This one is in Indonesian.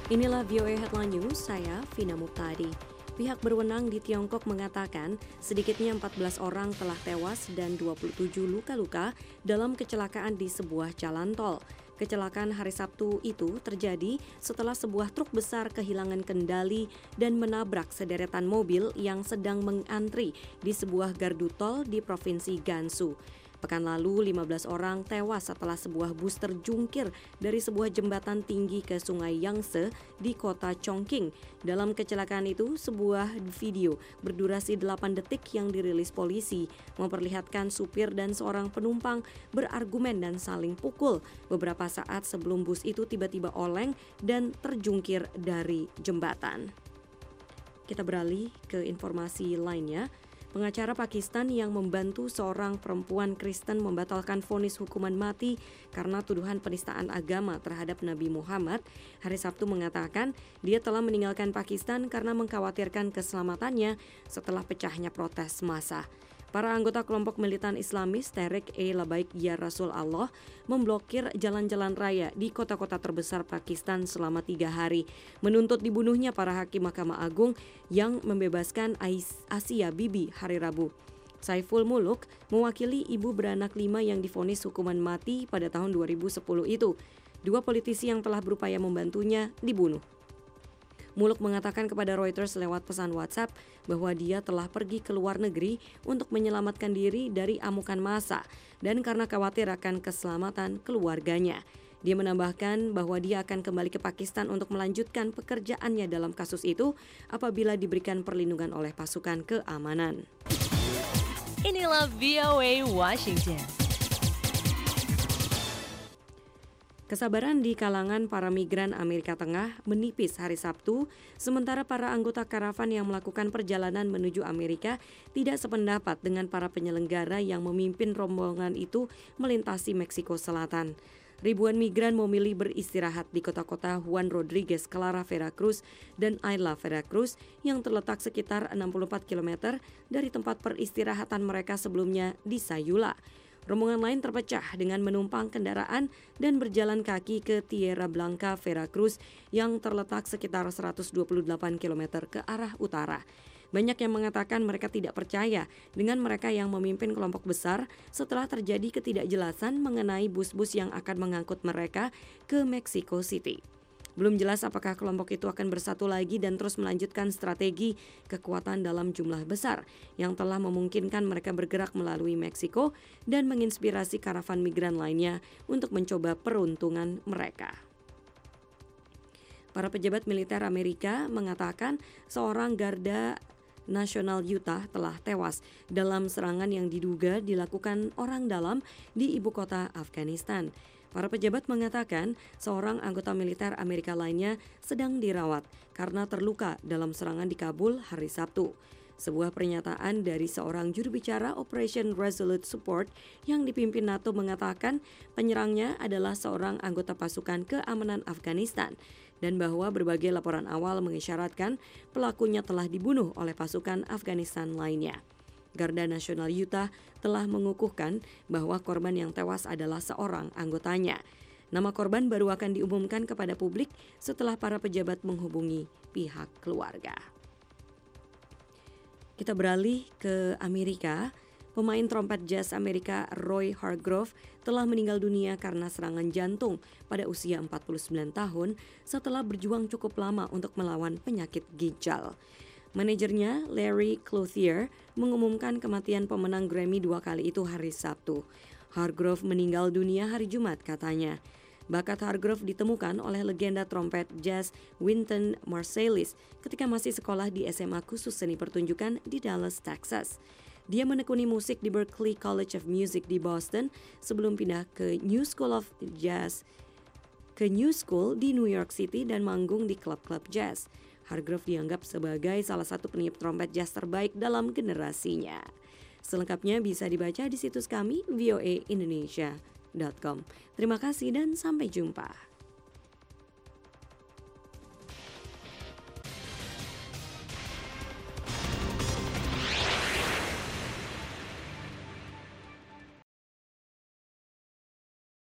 Inilah VOA Headline News, saya Vina Muptadi. Pihak berwenang di Tiongkok mengatakan sedikitnya 14 orang telah tewas dan 27 luka-luka dalam kecelakaan di sebuah jalan tol. Kecelakaan hari Sabtu itu terjadi setelah sebuah truk besar kehilangan kendali dan menabrak sederetan mobil yang sedang mengantri di sebuah gardu tol di Provinsi Gansu. Pekan lalu, 15 orang tewas setelah sebuah bus terjungkir dari sebuah jembatan tinggi ke Sungai Yangtze di kota Chongqing. Dalam kecelakaan itu, sebuah video berdurasi 8 detik yang dirilis polisi memperlihatkan supir dan seorang penumpang berargumen dan saling pukul beberapa saat sebelum bus itu tiba-tiba oleng dan terjungkir dari jembatan. Kita beralih ke informasi lainnya. Pengacara Pakistan yang membantu seorang perempuan Kristen membatalkan vonis hukuman mati karena tuduhan penistaan agama terhadap Nabi Muhammad, hari Sabtu mengatakan dia telah meninggalkan Pakistan karena mengkhawatirkan keselamatannya setelah pecahnya protes massa. Para anggota kelompok militan Islamis Tehreek-e-Labaik Ya Rasul Allah memblokir jalan-jalan raya di kota-kota terbesar Pakistan selama 3 hari, menuntut dibunuhnya para hakim Mahkamah Agung yang membebaskan Asia Bibi hari Rabu. Saiful Muluk mewakili ibu beranak 5 yang divonis hukuman mati pada tahun 2010 itu. 2 politisi yang telah berupaya membantunya dibunuh. Muluk mengatakan kepada Reuters lewat pesan WhatsApp bahwa dia telah pergi ke luar negeri untuk menyelamatkan diri dari amukan massa dan karena khawatir akan keselamatan keluarganya. Dia menambahkan bahwa dia akan kembali ke Pakistan untuk melanjutkan pekerjaannya dalam kasus itu apabila diberikan perlindungan oleh pasukan keamanan. Inilah VOA Washington. Kesabaran di kalangan para migran Amerika Tengah menipis hari Sabtu, sementara para anggota karavan yang melakukan perjalanan menuju Amerika tidak sependapat dengan para penyelenggara yang memimpin rombongan itu melintasi Meksiko Selatan. Ribuan migran memilih beristirahat di kota-kota Juan Rodriguez, Clara Veracruz, dan Isla Veracruz yang terletak sekitar 64 km dari tempat peristirahatan mereka sebelumnya di Sayula. Rombongan lain terpecah dengan menumpang kendaraan dan berjalan kaki ke Tierra Blanca, Veracruz yang terletak sekitar 128 km ke arah utara. Banyak yang mengatakan mereka tidak percaya dengan mereka yang memimpin kelompok besar setelah terjadi ketidakjelasan mengenai bus-bus yang akan mengangkut mereka ke Mexico City. Belum jelas apakah kelompok itu akan bersatu lagi dan terus melanjutkan strategi kekuatan dalam jumlah besar yang telah memungkinkan mereka bergerak melalui Meksiko dan menginspirasi karavan migran lainnya untuk mencoba peruntungan mereka. Para pejabat militer Amerika mengatakan seorang Garda Nasional Utah telah tewas dalam serangan yang diduga dilakukan orang dalam di ibu kota Afghanistan. Para pejabat mengatakan seorang anggota militer Amerika lainnya sedang dirawat karena terluka dalam serangan di Kabul hari Sabtu. Sebuah pernyataan dari seorang juru bicara Operation Resolute Support yang dipimpin NATO mengatakan penyerangnya adalah seorang anggota pasukan keamanan Afghanistan dan bahwa berbagai laporan awal mengisyaratkan pelakunya telah dibunuh oleh pasukan Afghanistan lainnya. Garda Nasional Utah telah mengukuhkan bahwa korban yang tewas adalah seorang anggotanya. Nama korban baru akan diumumkan kepada publik setelah para pejabat menghubungi pihak keluarga. Kita beralih ke Amerika. Pemain trompet jazz Amerika Roy Hargrove telah meninggal dunia karena serangan jantung pada usia 49 tahun setelah berjuang cukup lama untuk melawan penyakit ginjal. Manajernya Larry Clothier mengumumkan kematian pemenang Grammy 2 kali itu hari Sabtu. Hargrove meninggal dunia hari Jumat katanya. Bakat Hargrove ditemukan oleh legenda trompet jazz Wynton Marsalis ketika masih sekolah di SMA khusus seni pertunjukan di Dallas, Texas. Dia menekuni musik di Berklee College of Music di Boston sebelum pindah ke New School di New York City dan manggung di klub-klub jazz. Hargrove dianggap sebagai salah satu peniup trompet jazz terbaik dalam generasinya. Selengkapnya bisa dibaca di situs kami voaindonesia.com. Terima kasih dan sampai jumpa.